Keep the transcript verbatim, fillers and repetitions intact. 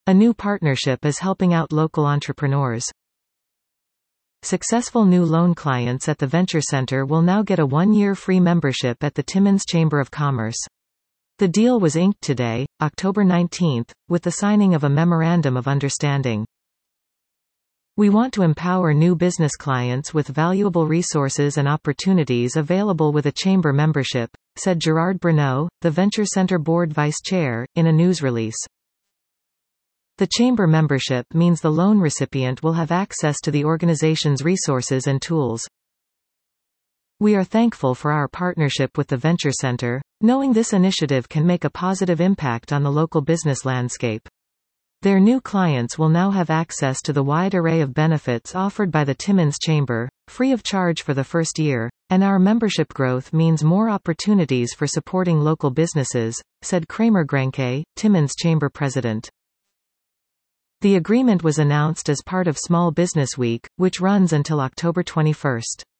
A new partnership is helping out local entrepreneurs. Successful new loan clients at the Venture Center will now get a one-year free membership at the Timmins Chamber of Commerce. The deal was inked today, October nineteenth, with the signing of a Memorandum of Understanding. We want to empower new business clients with valuable resources and opportunities available with a chamber membership, said Gerard Bruneau, the Venture Center Board Vice Chair, in a news release. The chamber membership means the loan recipient will have access to the organization's resources and tools. We are thankful for our partnership with the Venture Center, knowing this initiative can make a positive impact on the local business landscape. Their new clients will now have access to the wide array of benefits offered by the Timmins Chamber, free of charge for the first year, and our membership growth means more opportunities for supporting local businesses, said Kramer Grenke, Timmins Chamber president. The agreement was announced as part of Small Business Week, which runs until October twenty-first.